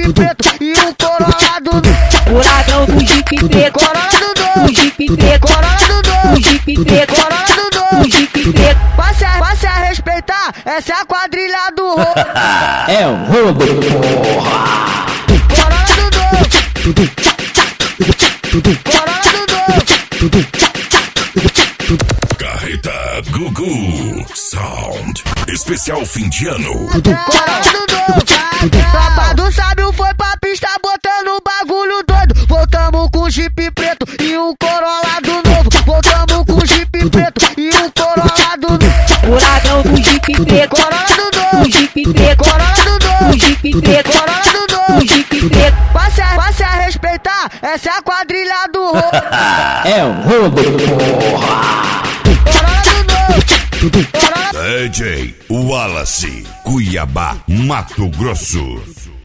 preto e um Corolla do novo. Furacão do Jeep preto, Corolla do novo. o Jeep preto, Corolla do novo. o Jeep preto, Corolla do o novo. Jeep preto. Passe a respeitar, essa é a quadrilha do roubo. É um roubo, porra! Corolla do novo. Corolla do novo. Carreta Gugu Sound. Especial fim de ano. Corolla do novo. Tropa do sábio foi pra pista botando o bagulho doido. Voltamos com o Jeep preto e um Corolla do novo. Voltamos com o Jeep preto e um Corolla do novo. Furacão do Jeep preto, Corolla do o novo. Jeep preto, Corolla do o novo. Jeep preto, Corolla do o novo. Jeep preto. Passe a respeitar, essa é a quadrilha do roubo. É um roubo, porra! Corolla do novo. Corolla DJ Wallace, Cuiabá, Mato Grosso.